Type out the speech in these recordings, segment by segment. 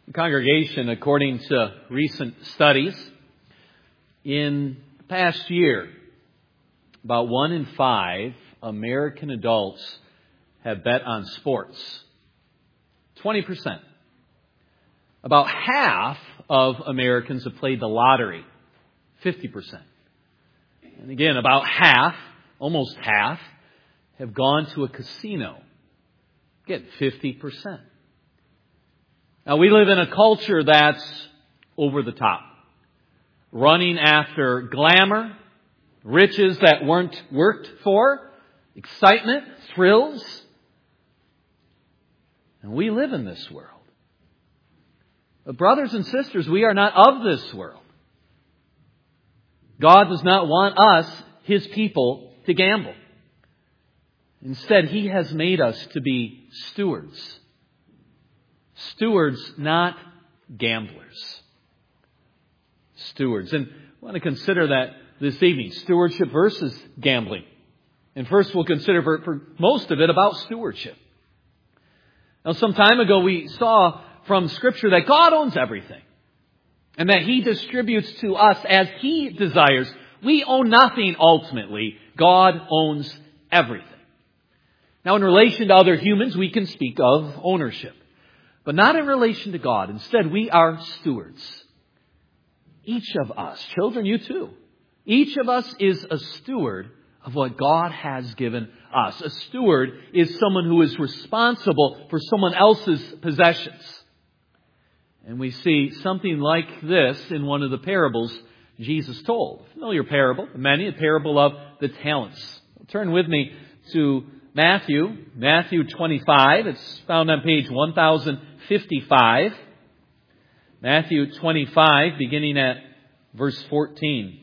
Congregation, according to recent studies, in the past year, about 1 in 5 American adults have bet on sports. 20%. About half of Americans have played the lottery. 50%. And again, about half, almost half, have gone to a casino. Again, 50%. Now, we live in a culture that's over the top. Running after glamour, riches that weren't worked for, excitement, thrills. And we live in this world. But brothers and sisters, we are not of this world. God does not want us, His people, to gamble. Instead, He has made us to be stewards. Stewards, not gamblers. Stewards. And I want to consider that this evening. Stewardship versus gambling. And first we'll consider for most of it about stewardship. Now, some time ago we saw from Scripture that God owns everything. And that He distributes to us as He desires. We own nothing ultimately. God owns everything. Now, in relation to other humans, we can speak of ownership. But not in relation to God. Instead, we are stewards. Each of us, children, you too. Each of us is a steward of what God has given us. A steward is someone who is responsible for someone else's possessions. And we see something like this in one of the parables Jesus told. A familiar parable, many, a parable of the talents. Turn with me to Matthew 25. It's found on page 1055. Matthew 25, beginning at verse 14.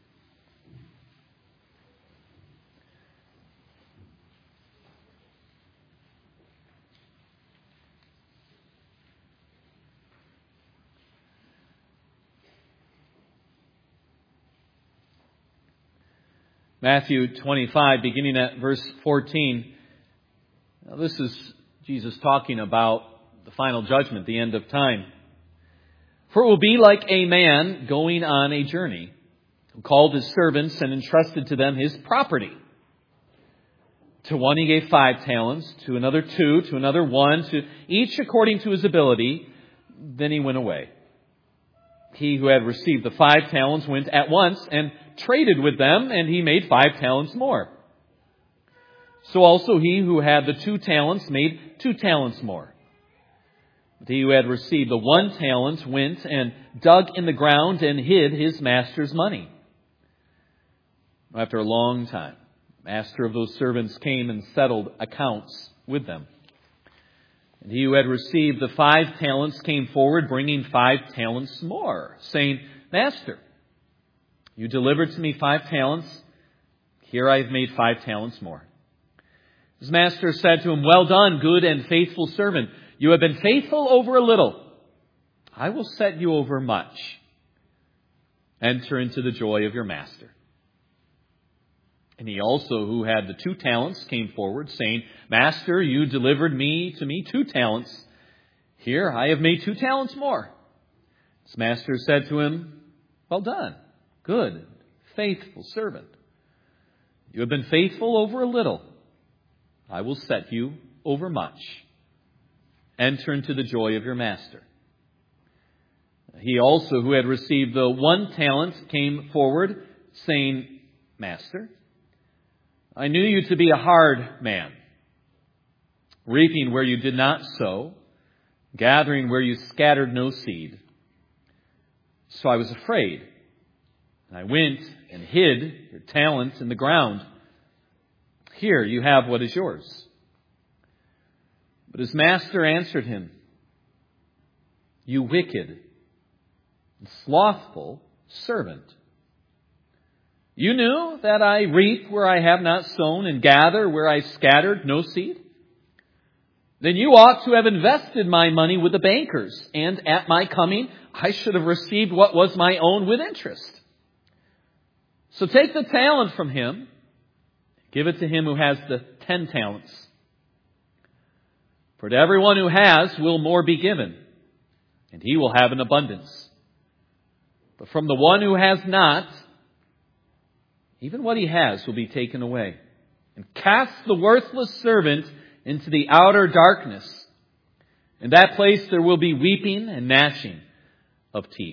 Matthew 25, beginning at verse 14. Now, this is Jesus talking about the final judgment, the end of time. For it will be like a man going on a journey, who called his servants and entrusted to them his property. To one he gave 5 talents, to another 2, to another 1, to each according to his ability. Then he went away. He who had received the 5 talents went at once and traded with them, and he made 5 talents more. So also he who had the 2 talents made 2 talents more. But he who had received the 1 talent went and dug in the ground and hid his master's money. After a long time, the master of those servants came and settled accounts with them. And he who had received the 5 talents came forward, bringing 5 talents more, saying, Master, you delivered to me 5 talents. Here I have made 5 talents more. His master said to him, Well done, good and faithful servant. You have been faithful over a little. I will set you over much. Enter into the joy of your master. And he also, who had the 2 talents, came forward, saying, Master, you delivered to me 2 talents. Here I have made 2 talents more. His master said to him, Well done, good, faithful servant. You have been faithful over a little. I will set you over much. Enter into the joy of your master. He also, who had received the 1 talent, came forward, saying, Master, I knew you to be a hard man, reaping where you did not sow, gathering where you scattered no seed. So I was afraid, and I went and hid your talent in the ground. Here you have what is yours. But his master answered him, You wicked and slothful servant. You knew that I reap where I have not sown and gather where I scattered no seed? Then you ought to have invested my money with the bankers, and at my coming I should have received what was my own with interest. So take the talent from him, give it to him who has the 10 talents. For to everyone who has will more be given, and he will have an abundance. But from the one who has not, even what he has will be taken away. And cast the worthless servant into the outer darkness. In that place there will be weeping and gnashing of teeth.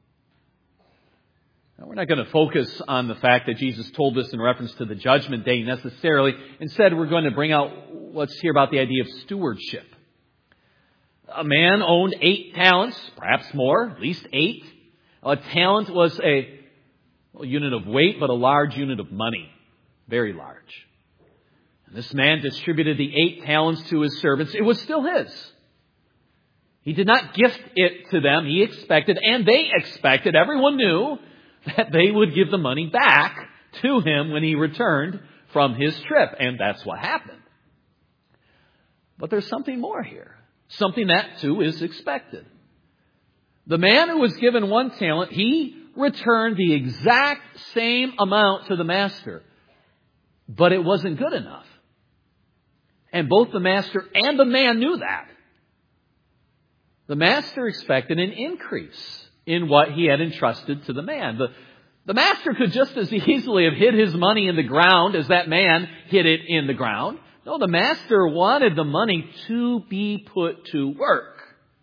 Now, we're not going to focus on the fact that Jesus told this in reference to the judgment day necessarily. Instead, we're going to bring out, let's hear about the idea of stewardship. A man owned 8 talents, perhaps more, at least 8. A talent was a unit of weight, but a large unit of money. Very large. And this man distributed the 8 talents to his servants. It was still his. He did not gift it to them. He expected, and they expected, everyone knew, that they would give the money back to him when he returned from his trip. And that's what happened. But there's something more here. Something that, too, is expected. The man who was given 1 talent, he returned the exact same amount to the master. But it wasn't good enough. And both the master and the man knew that. The master expected an increase in what he had entrusted to the man. The master could just as easily have hid his money in the ground as that man hid it in the ground. No, the master wanted the money to be put to work.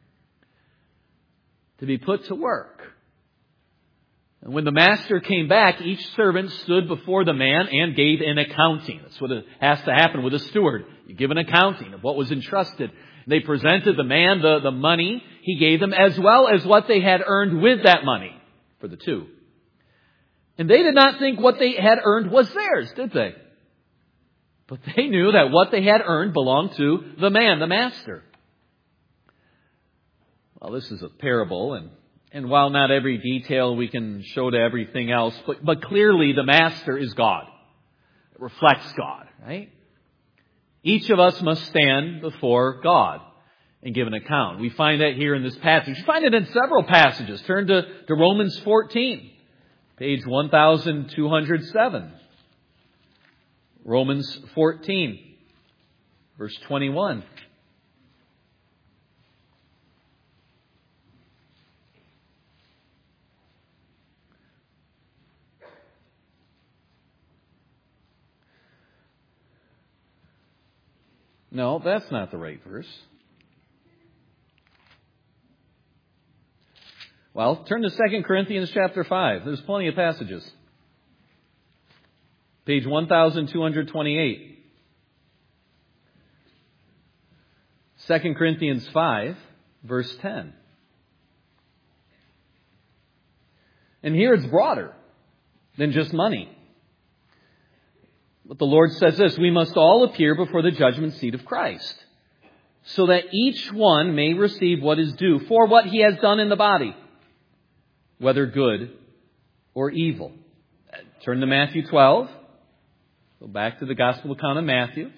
To be put to work. And when the master came back, each servant stood before the man and gave an accounting. That's what has to happen with a steward. You give an accounting of what was entrusted. They presented the man the money he gave them, as well as what they had earned with that money for the 2. And they did not think what they had earned was theirs, did they? But they knew that what they had earned belonged to the man, the master. Well, this is a parable, and while not every detail we can show to everything else, but clearly the master is God. It reflects God, right? Each of us must stand before God and give an account. We find that here in this passage. You find it in several passages. Turn to Romans 14, page 1207. Romans 14, verse 21. No, that's not the right verse. Well, turn to 2 Corinthians chapter 5. There's plenty of passages. Page 1228. 2 Corinthians 5, verse 10. And here it's broader than just money. But the Lord says this, we must all appear before the judgment seat of Christ, so that each one may receive what is due for what he has done in the body, whether good or evil. Turn to Matthew 12. Go back to the Gospel account of Matthew.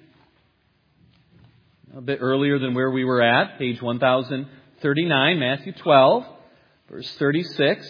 A bit earlier than where we were at, page 1039, Matthew 12, verse 36.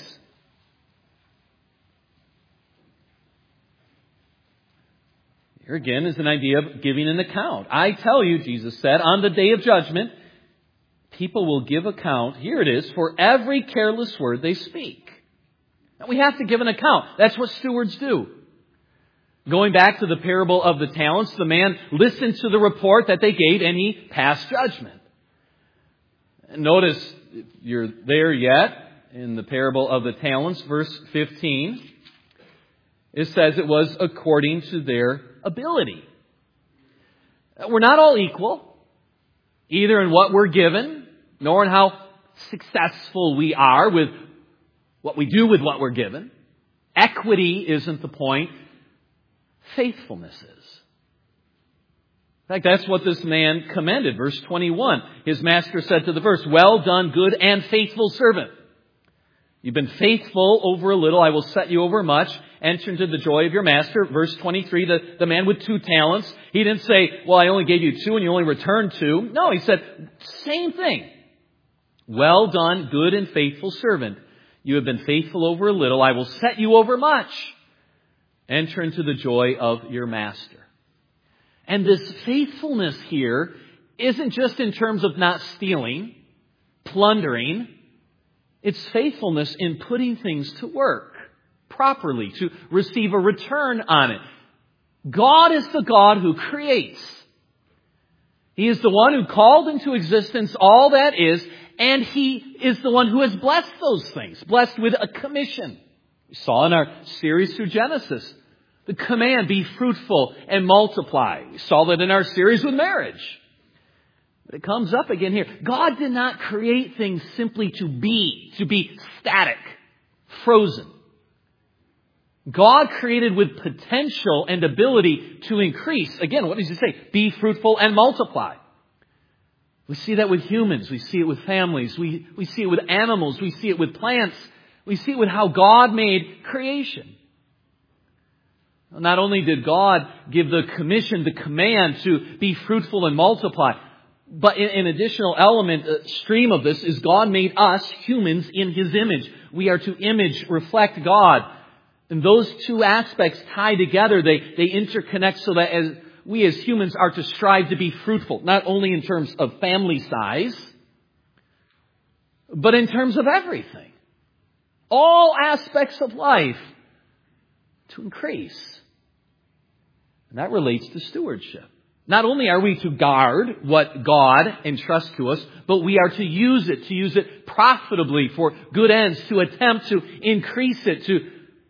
Here again is an idea of giving an account. I tell you, Jesus said, on the day of judgment, people will give account, here it is, for every careless word they speak. Now we have to give an account. That's what stewards do. Going back to the parable of the talents, the man listened to the report that they gave and he passed judgment. And notice, if you're there yet, in the parable of the talents, verse 15, it says it was according to their ability. We're not all equal, either in what we're given, nor in how successful we are with what we do with what we're given. Equity isn't the point. Faithfulness is. In fact, that's what this man commended. Verse 21, his master said to the verse, well done, good and faithful servant. You've been faithful over a little, I will set you over much. Enter into the joy of your master. Verse 23, the man with 2 talents. He didn't say, well, I only gave you 2 and you only returned 2. No, he said, same thing. Well done, good and faithful servant. You have been faithful over a little, I will set you over much. Enter into the joy of your master. And this faithfulness here isn't just in terms of not stealing, plundering, It's faithfulness in putting things to work properly, to receive a return on it. God is the God who creates. He is the one who called into existence all that is, and He is the one who has blessed those things, blessed with a commission. We saw in our series through Genesis, the command, be fruitful and multiply. We saw that in our series with marriage. But it comes up again here. God did not create things simply to be static, frozen. God created with potential and ability to increase. Again, what does He say? Be fruitful and multiply. We see that with humans. We see it with families. We see it with animals. We see it with plants. We see it with how God made creation. Not only did God give the commission, the command to be fruitful and multiply, but an additional element, stream of this, is God made us, humans, in His image. We are to image, reflect God. And those two aspects tie together. They interconnect so that we as humans are to strive to be fruitful, not only in terms of family size, but in terms of everything. All aspects of life to increase. And that relates to stewardship. Not only are we to guard what God entrusts to us, but we are to use it profitably for good ends, to attempt to increase it, to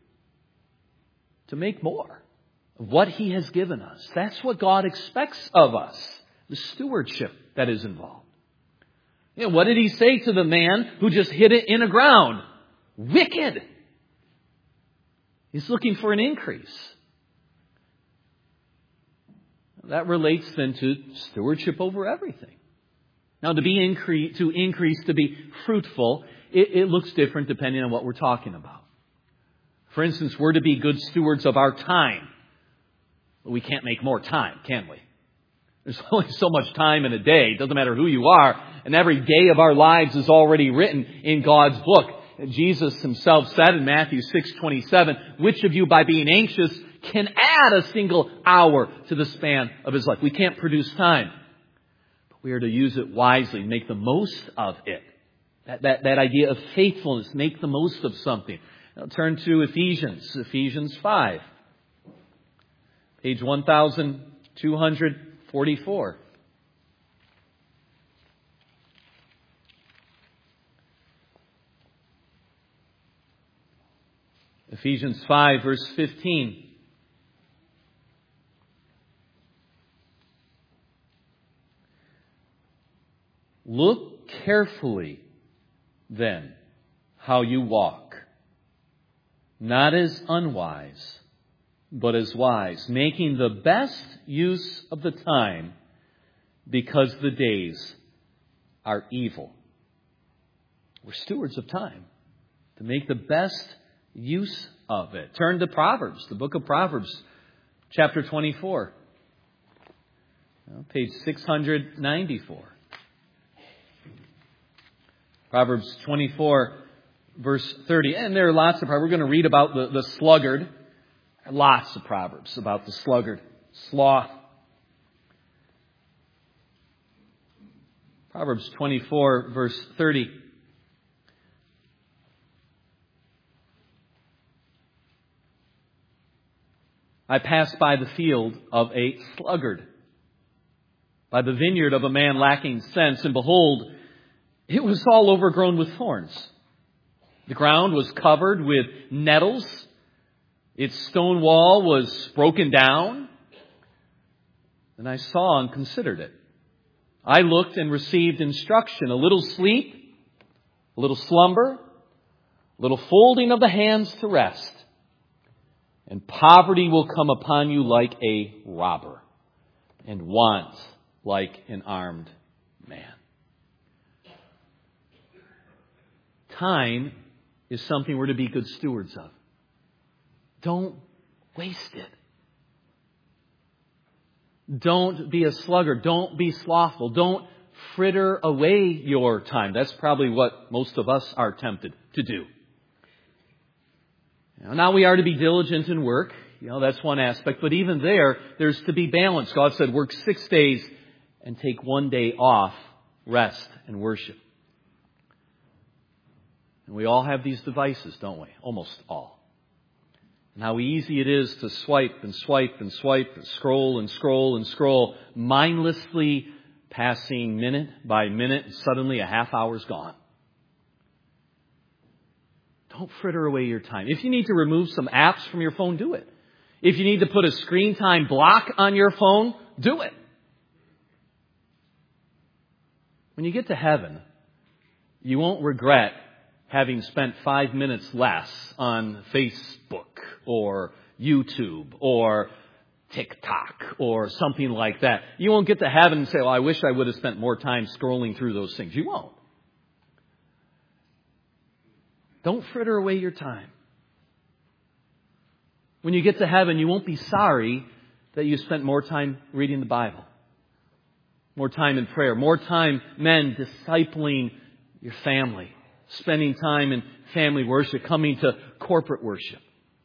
make more of what He has given us. That's what God expects of us, the stewardship that is involved. You know, what did He say to the man who just hid it in the ground? Wicked. He's looking for an increase. That relates then to stewardship over everything. Now, to increase, to be fruitful, it looks different depending on what we're talking about. For instance, we're to be good stewards of our time. We can't make more time, can we? There's only so much time in a day. It doesn't matter who you are. And every day of our lives is already written in God's book. Jesus Himself said in Matthew 6:27, which of you by being anxious can add a single hour to the span of his life? We can't produce time. But we are to use it wisely, make the most of it. That idea of faithfulness, make the most of something. Now turn to Ephesians 5. Page 1244. Ephesians 5, verse 15. Look carefully, then, how you walk, not as unwise, but as wise, making the best use of the time, because the days are evil. We're stewards of time, to make the best use of it. Turn to Proverbs, the book of Proverbs, chapter 24, page 694. Proverbs 24, verse 30. And there are lots of Proverbs. We're going to read about the sluggard. Lots of Proverbs about the sluggard, sloth. Proverbs 24, verse 30. I passed by the field of a sluggard, by the vineyard of a man lacking sense, and behold, it was all overgrown with thorns. The ground was covered with nettles. Its stone wall was broken down. And I saw and considered it. I looked and received instruction. A little sleep, a little slumber, a little folding of the hands to rest. And poverty will come upon you like a robber, and want like an armed man. Time is something we're to be good stewards of. Don't waste it. Don't be a sluggard. Don't be slothful. Don't fritter away your time. That's probably what most of us are tempted to do. Now we are to be diligent in work. That's one aspect. But even there's to be balance. God said, work 6 days and take 1 day off, rest and worship. And we all have these devices, don't we? Almost all. And how easy it is to swipe and swipe and swipe and scroll and scroll and scroll, mindlessly passing minute by minute, and suddenly a half hour's gone. Don't fritter away your time. If you need to remove some apps from your phone, do it. If you need to put a screen time block on your phone, do it. When you get to heaven, you won't regret having spent 5 minutes less on Facebook or YouTube or TikTok or something like that. You won't get to heaven and say, well, I wish I would have spent more time scrolling through those things. You won't. Don't fritter away your time. When you get to heaven, you won't be sorry that you spent more time reading the Bible, more time in prayer, more time, men, discipling your family, spending time in family worship, coming to corporate worship.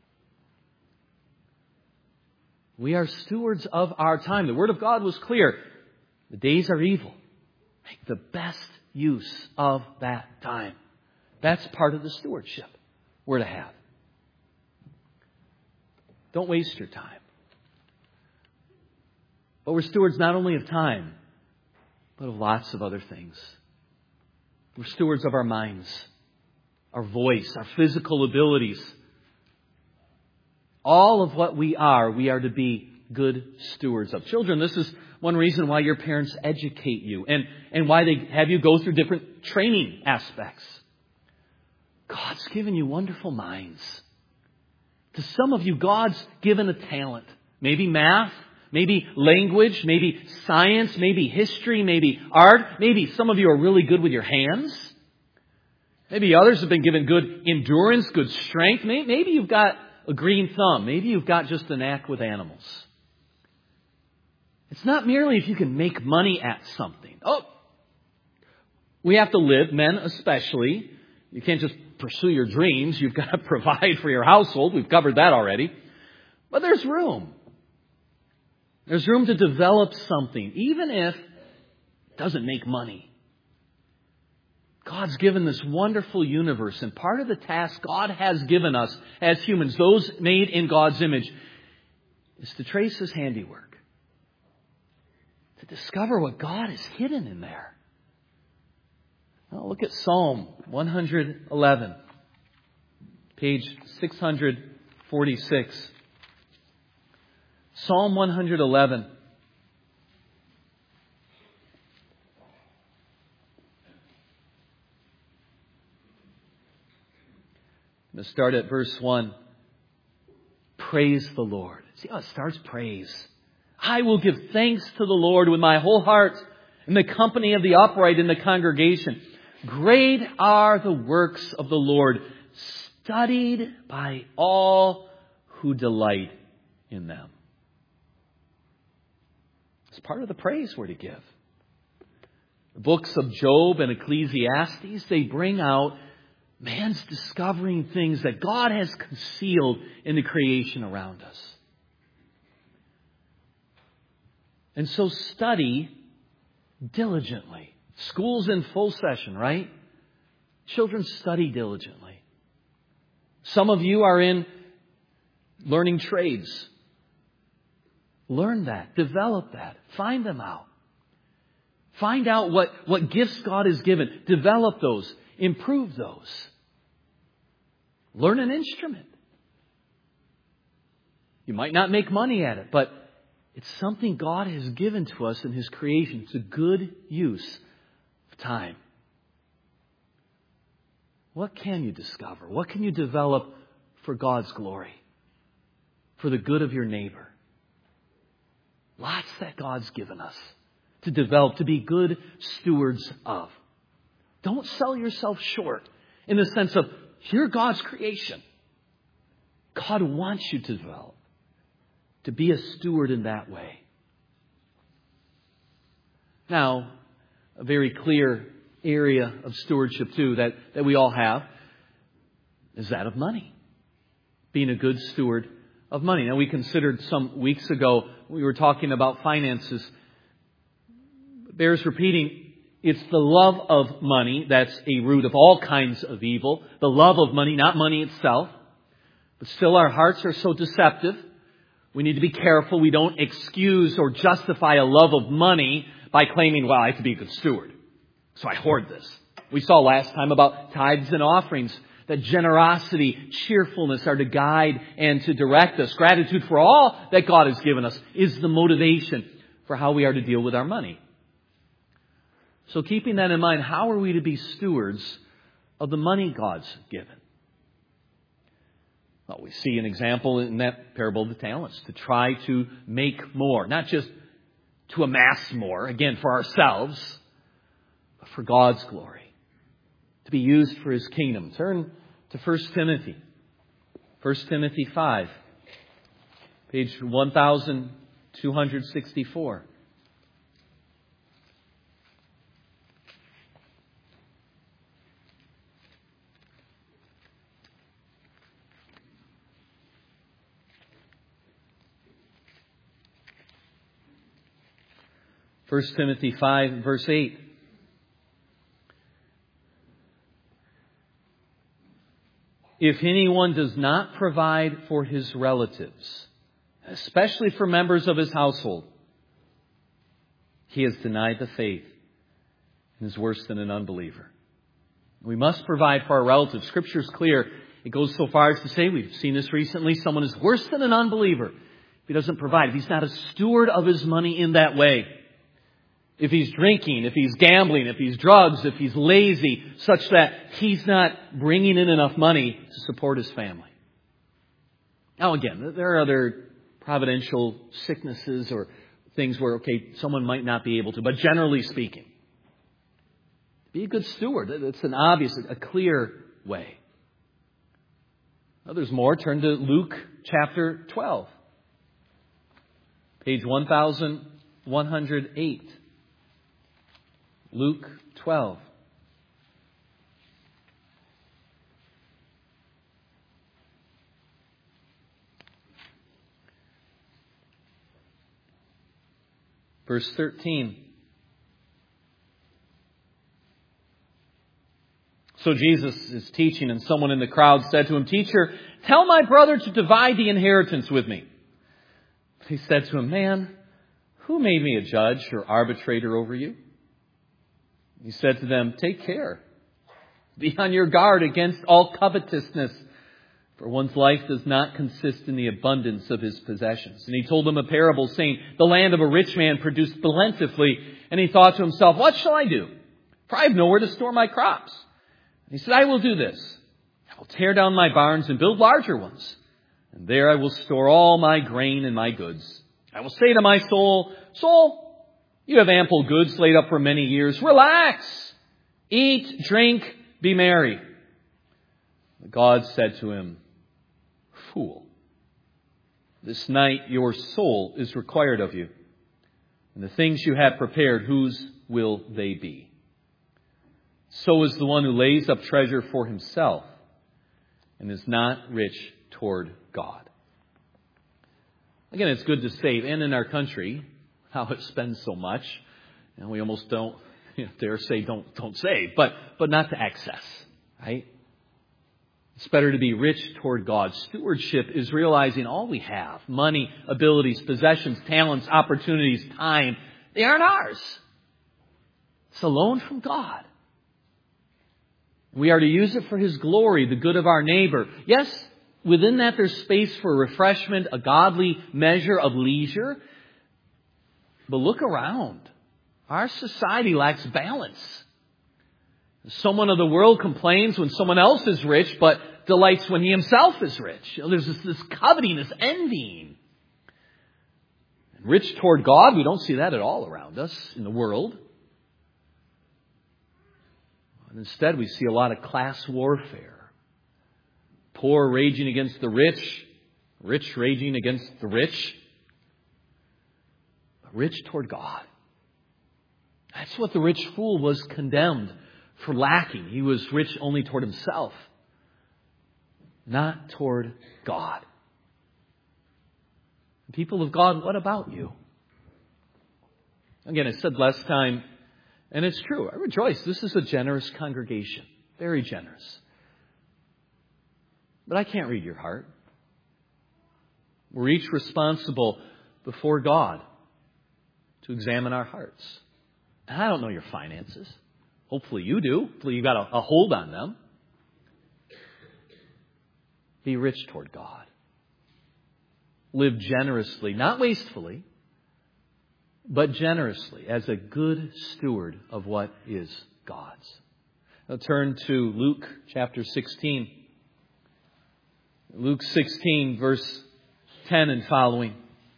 We are stewards of our time. The Word of God was clear. The days are evil. Make the best use of that time. That's part of the stewardship we're to have. Don't waste your time. But we're stewards not only of time, but of lots of other things. We're stewards of our minds, our voice, our physical abilities. All of what we are to be good stewards of. Children, this is one reason why your parents educate you and why they have you go through different training aspects. God's given you wonderful minds. To some of you, God's given a talent. Maybe math, maybe language, maybe science, maybe history, maybe art. Maybe some of you are really good with your hands. Maybe others have been given good endurance, good strength. Maybe you've got a green thumb. Maybe you've got just a knack with animals. It's not merely if you can make money at something. Oh, we have to live, men especially. You can't just pursue your dreams. You've got to provide for your household. We've covered that already. But there's room. There's room to develop something, even if it doesn't make money. God's given this wonderful universe, and part of the task God has given us as humans, those made in God's image, is to trace His handiwork. To discover what God has hidden in there. Now look at Psalm 111, page 646. Psalm 111. I'm going to start at verse 1. Praise the Lord. See how it starts? Praise. I will give thanks to the Lord with my whole heart in the company of the upright in the congregation. Great are the works of the Lord, studied by all who delight in them. It's part of the praise we're to give. The books of Job and Ecclesiastes, they bring out man's discovering things that God has concealed in the creation around us. And so study diligently. School's in full session, right? Children study diligently. Some of you are in learning trades. Learn that. Develop that. Find them out. Find out what gifts God has given. Develop those. Improve those. Learn an instrument. You might not make money at it, but it's something God has given to us in His creation. It's a good use of time. What can you discover? What can you develop for God's glory? For the good of your neighbor? Lots that God's given us to develop, to be good stewards of. Don't sell yourself short in the sense of, you're God's creation. God wants you to develop, to be a steward in that way. Now, a very clear area of stewardship too that we all have is that of money. Being a good steward of money. Now, we considered some weeks ago, we were talking about finances. It bears repeating, It's the love of money that's a root of all kinds of evil. The love of money, not money itself. But still our hearts are so deceptive. We need to be careful we don't excuse or justify a love of money by claiming, well, I have to be a good steward, so I hoard this. We saw last time about tithes and offerings, that generosity, cheerfulness are to guide and to direct us. Gratitude for all that God has given us is the motivation for how we are to deal with our money. So keeping that in mind, how are we to be stewards of the money God's given? Well, we see an example in that parable of the talents, to try to make more, not just to amass more, again, for ourselves, but for God's glory, to be used for His kingdom. Turn to 1 Timothy. 1 Timothy 5, page 1264. First Timothy 5, verse 8. If anyone does not provide for his relatives, especially for members of his household, he has denied the faith and is worse than an unbeliever. We must provide for our relatives. Scripture is clear. It goes so far as to say, we've seen this recently, someone is worse than an unbeliever if he doesn't provide, if he's not a steward of his money in that way. If he's drinking, if he's gambling, if he's drugs, if he's lazy, such that he's not bringing in enough money to support his family. Now again, there are other providential sicknesses or things where, someone might not be able to, but generally speaking, be a good steward. It's an obvious, a clear way. Now there's more. Turn to Luke chapter 12, page 1108. Luke 12. Verse 13. So Jesus is teaching, and someone in the crowd said to him, "Teacher, tell my brother to divide the inheritance with me." He said to him, "Man, who made me a judge or arbitrator over you?" He said to them, "Take care. Be on your guard against all covetousness, for one's life does not consist in the abundance of his possessions." And he told them a parable, saying, "The land of a rich man produced plentifully, and he thought to himself, 'What shall I do? For I have nowhere to store my crops.' And he said, 'I will do this. I will tear down my barns and build larger ones, and there I will store all my grain and my goods. I will say to my soul, Soul, you have ample goods laid up for many years. Relax, eat, drink, be merry.' But God said to him, 'Fool, this night your soul is required of you, and the things you have prepared, whose will they be? So is the one who lays up treasure for himself and is not rich toward God.'" Again, it's good to save. And in our country, how it spends so much, and we almost don't dare say don't save, but not to excess, right? It's better to be rich toward God. Stewardship is realizing all we have, money, abilities, possessions, talents, opportunities, time, they aren't ours. It's a loan from God. We are to use it for His glory, the good of our neighbor. Yes, within that there's space for refreshment, a godly measure of leisure. But look around. Our society lacks balance. Someone of the world complains when someone else is rich, but delights when he himself is rich. There's this coveting, this envying. And rich toward God, we don't see that at all around us in the world. And instead, we see a lot of class warfare. Poor raging against the rich raging against the rich. Rich toward God. That's what the rich fool was condemned for lacking. He was rich only toward himself, not toward God. People of God, what about you? Again, I said last time, And it's true. I rejoice. This is a generous congregation. Very generous. But I can't read your heart. We're each responsible before God to examine our hearts. And I don't know your finances. Hopefully you do. Hopefully you've got a hold on them. Be rich toward God. Live generously, not wastefully, but generously as a good steward of what is God's. Now turn to Luke chapter 16. Luke 16, verse 10 and following.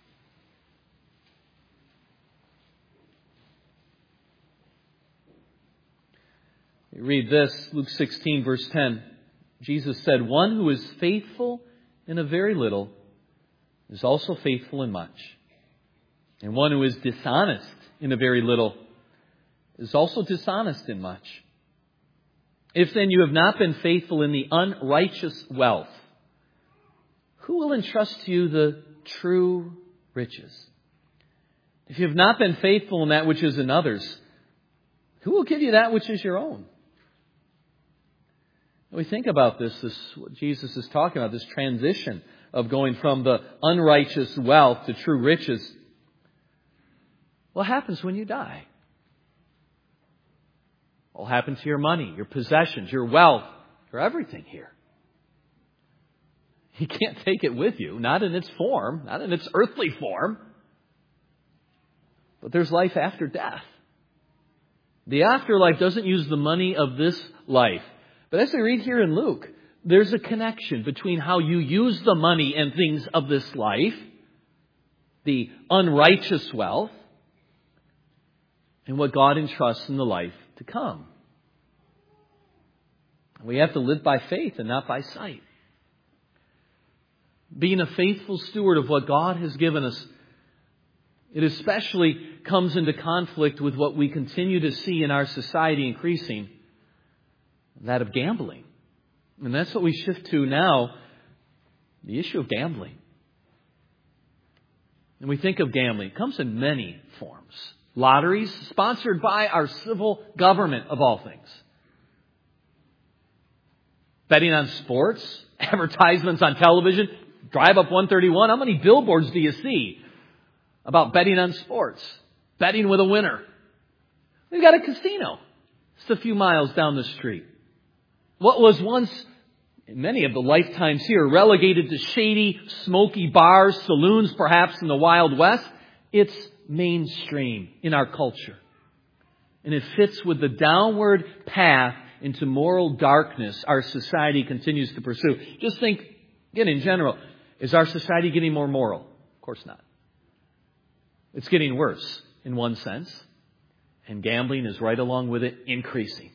We read this, Luke 16, verse 10. Jesus said, "One who is faithful in a very little is also faithful in much. And one who is dishonest in a very little is also dishonest in much. If then you have not been faithful in the unrighteous wealth, who will entrust to you the true riches? If you have not been faithful in that which is another's, who will give you that which is your own?" We think about this what Jesus is talking about, this transition of going from the unrighteous wealth to true riches. What happens when you die? What will happen to your money, your possessions, your wealth, your everything here? You can't take it with you, not in its form, not in its earthly form. But there's life after death. The afterlife doesn't use the money of this life. But as we read here in Luke, there's a connection between how you use the money and things of this life, the unrighteous wealth, and what God entrusts in the life to come. We have to live by faith and not by sight. Being a faithful steward of what God has given us, it especially comes into conflict with what we continue to see in our society increasing, that of gambling. And that's what we shift to now, the issue of gambling. And we think of gambling. It comes in many forms. Lotteries, sponsored by our civil government, of all things. Betting on sports, advertisements on television, Drive Up 131. How many billboards do you see about betting on sports? Betting with a winner. We've got a casino just a few miles down the street. What was once, in many of the lifetimes here, relegated to shady, smoky bars, saloons perhaps in the Wild West, it's mainstream in our culture. And it fits with the downward path into moral darkness our society continues to pursue. Just think, again, in general, is our society getting more moral? Of course not. It's getting worse in one sense. And gambling is right along with it, increasing.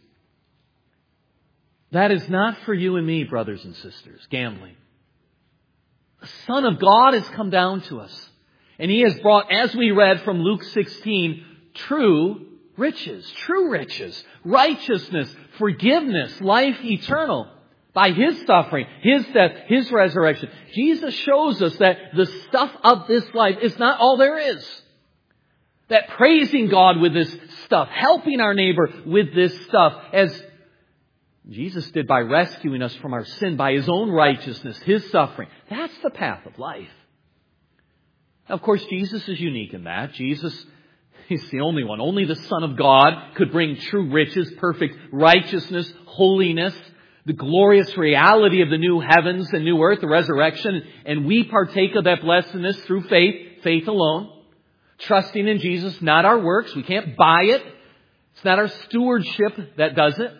That is not for you and me, brothers and sisters, gambling. The Son of God has come down to us. And He has brought, as we read from Luke 16, true riches, righteousness, forgiveness, life eternal. By His suffering, His death, His resurrection. Jesus shows us that the stuff of this life is not all there is. That praising God with this stuff, helping our neighbor with this stuff, as Jesus did by rescuing us from our sin, by His own righteousness, His suffering. That's the path of life. Now, of course, Jesus is unique in that. Jesus, He's the only one. Only the Son of God could bring true riches, perfect righteousness, holiness, the glorious reality of the new heavens and new earth, the resurrection. And we partake of that blessedness through faith alone. Trusting in Jesus, not our works. We can't buy it. It's not our stewardship that does it.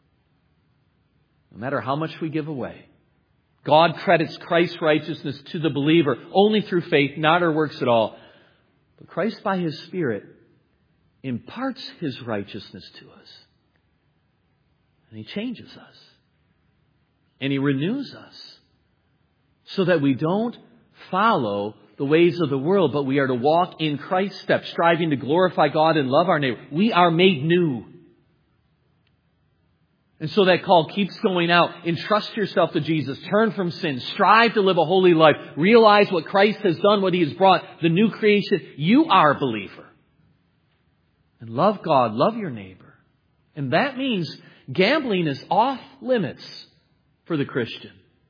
No matter how much we give away. God credits Christ's righteousness to the believer only through faith, not our works at all. But Christ, by His Spirit, imparts His righteousness to us. And He changes us. And He renews us. So that we don't follow the ways of the world, but we are to walk in Christ's steps, striving to glorify God and love our neighbor. We are made new. And so that call keeps going out. Entrust yourself to Jesus. Turn from sin. Strive to live a holy life. Realize what Christ has done, what He has brought. The new creation. You are a believer. And love God, love your neighbor. And that means gambling is off limits for the Christian.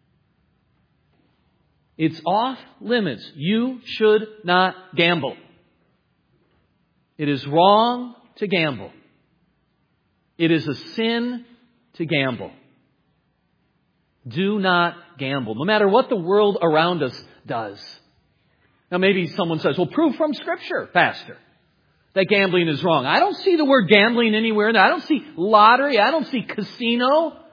It's off limits. You should not gamble. It is wrong to gamble. It is a sin to gamble. Do not gamble, no matter what the world around us does. Now maybe someone says, well, prove from Scripture, Pastor, that gambling is wrong. I don't see the word gambling anywhere. I don't see lottery. I don't see casino.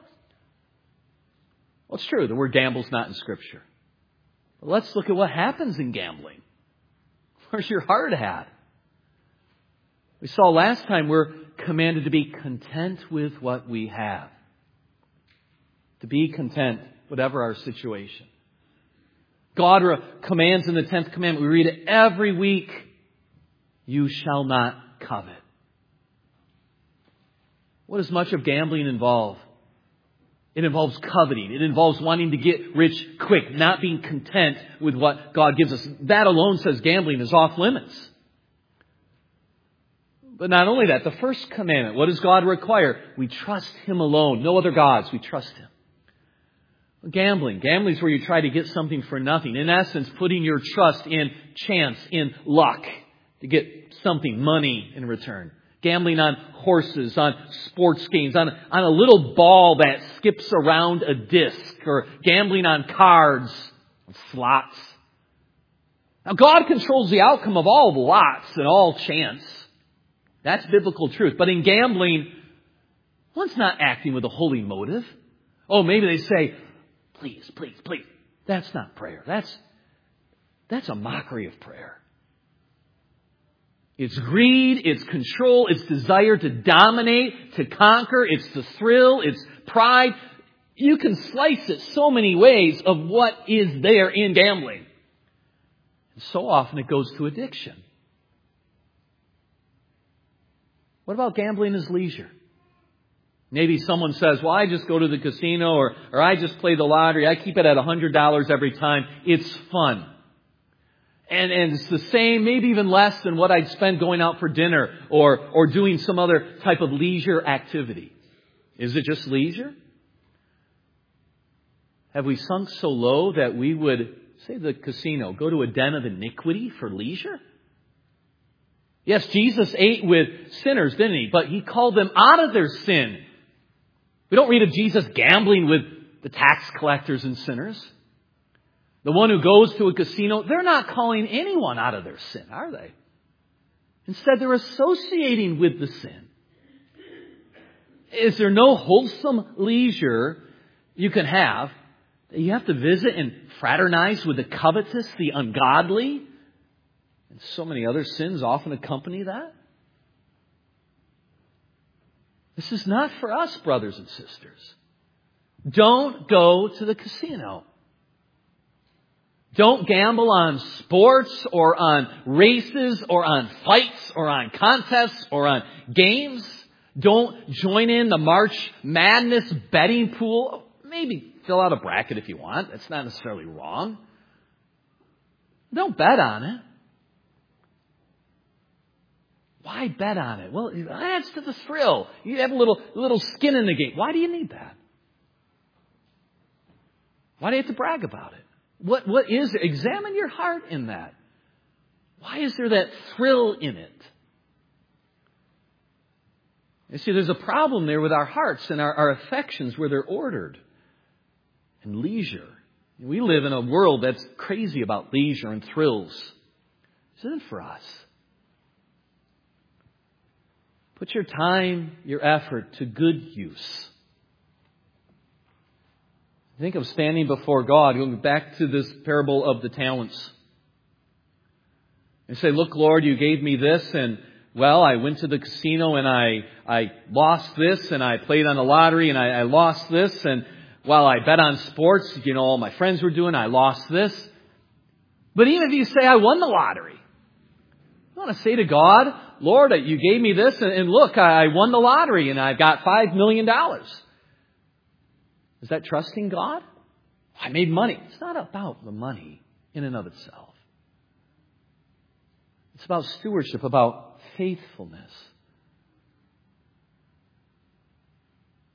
Well, it's true. The word gamble's not in Scripture. But let's look at what happens in gambling. Where's your heart at? We saw last time we're commanded to be content with what we have. To be content, whatever our situation. God commands in the 10th commandment, we read it every week, you shall not covet. What does much of gambling involve? It involves coveting. It involves wanting to get rich quick, not being content with what God gives us. That alone says gambling is off limits. But not only that, the first commandment, what does God require? We trust Him alone. No other gods. We trust Him. Gambling is where you try to get something for nothing. In essence, putting your trust in chance, in luck, to get something, money in return. Gambling on horses, on sports games, on a little ball that skips around a disc, or gambling on cards, slots. Now, God controls the outcome of all lots and all chance. That's biblical truth. But in gambling, one's not acting with a holy motive. Oh, maybe they say, please, please, please. That's not prayer. That's a mockery of prayer. It's greed, it's control, it's desire to dominate, to conquer, it's the thrill, it's pride. You can slice it so many ways of what is there in gambling. And so often it goes to addiction. What about gambling as leisure? Maybe someone says, well, I just go to the casino or I just play the lottery. I keep it at $100 every time. It's fun. And it's the same, maybe even less than what I'd spend going out for dinner or doing some other type of leisure activity. Is it just leisure? Have we sunk so low that we would, say the casino, go to a den of iniquity for leisure? Yes, Jesus ate with sinners, didn't He? But He called them out of their sin. We don't read of Jesus gambling with the tax collectors and sinners. The one who goes to a casino, they're not calling anyone out of their sin, are they? Instead, they're associating with the sin. Is there no wholesome leisure you can have that you have to visit and fraternize with the covetous, the ungodly? And so many other sins often accompany that. This is not for us, brothers and sisters. Don't go to the casino. Don't gamble on sports or on races or on fights or on contests or on games. Don't join in the March Madness betting pool. Maybe fill out a bracket if you want. That's not necessarily wrong. Don't bet on it. Why bet on it? Well, it adds to the thrill. You have a little skin in the game. Why do you need that? Why do you have to brag about it? What is it? Examine your heart in that. Why is there that thrill in it? You see, there's a problem there with our hearts and our affections where they're ordered. And leisure. We live in a world that's crazy about leisure and thrills. This isn't for us. Put your time, your effort to good use. Think of standing before God, going back to this parable of the talents. And say, look, Lord, you gave me this, and, well, I went to the casino and I lost this, and I played on the lottery and I lost this, and while I bet on sports, all my friends were doing, I lost this. But even if you say, I won the lottery, you want to say to God, Lord, you gave me this, and look, I won the lottery and I've got $5 million. Is that trusting God? I made money. It's not about the money in and of itself. It's about stewardship, about faithfulness.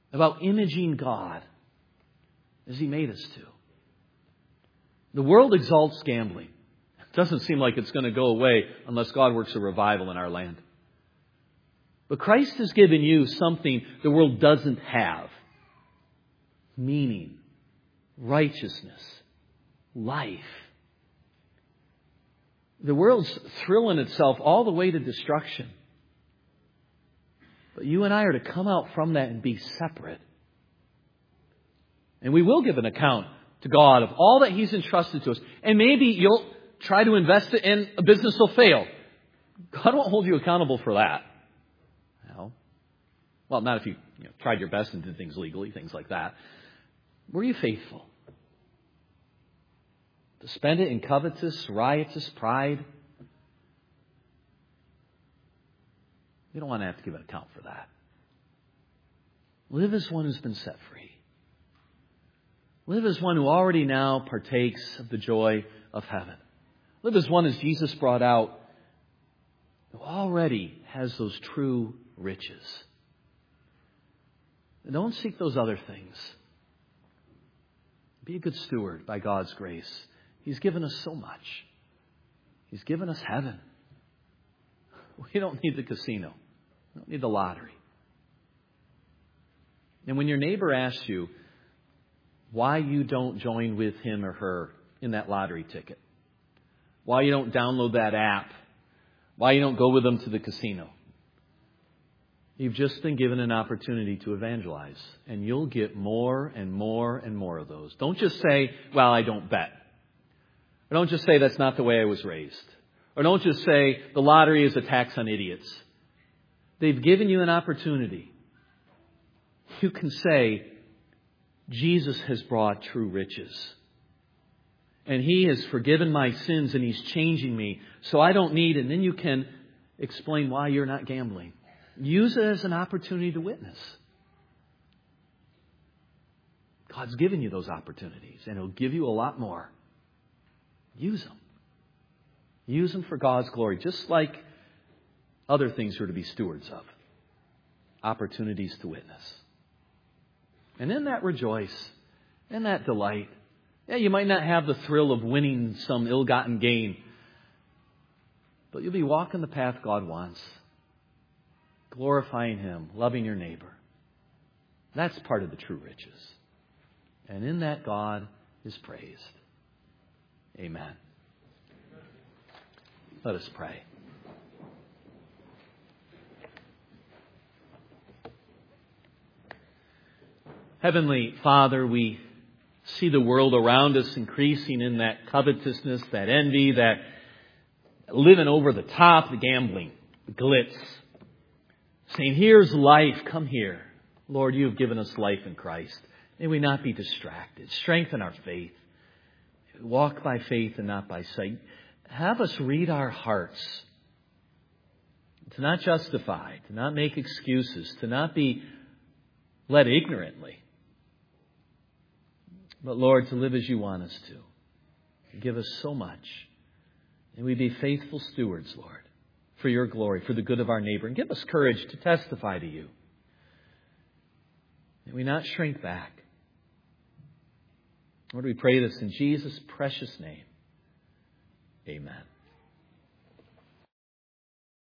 about imaging God as He made us to. The world exalts gambling. It doesn't seem like it's going to go away unless God works a revival in our land. But Christ has given you something the world doesn't have. Meaning, righteousness, life. The world's thrilling itself all the way to destruction. But you and I are to come out from that and be separate. And we will give an account to God of all that He's entrusted to us. And maybe you'll try to invest it in a business will fail. God won't hold you accountable for that. Well, not if you tried your best and did things legally, things like that. Were you faithful? To spend it in covetous, riotous pride? You don't want to have to give an account for that. Live as one who's been set free. Live as one who already now partakes of the joy of heaven. Live as one, as Jesus brought out, who already has those true riches. And don't seek those other things. Be a good steward by God's grace. He's given us so much. He's given us heaven. We don't need the casino. We don't need the lottery. And when your neighbor asks you why you don't join with him or her in that lottery ticket, why you don't download that app, why you don't go with them to the casino, you've just been given an opportunity to evangelize. And you'll get more and more and more of those. Don't just say, well, I don't bet. Or don't just say that's not the way I was raised. Or don't just say the lottery is a tax on idiots. They've given you an opportunity. You can say, Jesus has brought true riches. And He has forgiven my sins and He's changing me. So I don't need it. And then you can explain why you're not gambling. Use it as an opportunity to witness. God's given you those opportunities, and He'll give you a lot more. Use them. Use them for God's glory, just like other things we're to be stewards of. Opportunities to witness. And in that rejoice, in that delight. Yeah, you might not have the thrill of winning some ill-gotten gain, but you'll be walking the path God wants. Glorifying Him, loving your neighbor. That's part of the true riches. And in that, God is praised. Amen. Let us pray. Heavenly Father, we see the world around us increasing in that covetousness, that envy, that living over the top, the gambling, the glitz. Saying, here's life, come here. Lord, you have given us life in Christ. May we not be distracted. Strengthen our faith. Walk by faith and not by sight. Have us read our hearts. To not justify, to not make excuses, to not be led ignorantly. But Lord, to live as you want us to. You give us so much. And we be faithful stewards, Lord, for your glory, for the good of our neighbor. And give us courage to testify to you. May we not shrink back. Lord, we pray this in Jesus' precious name. Amen.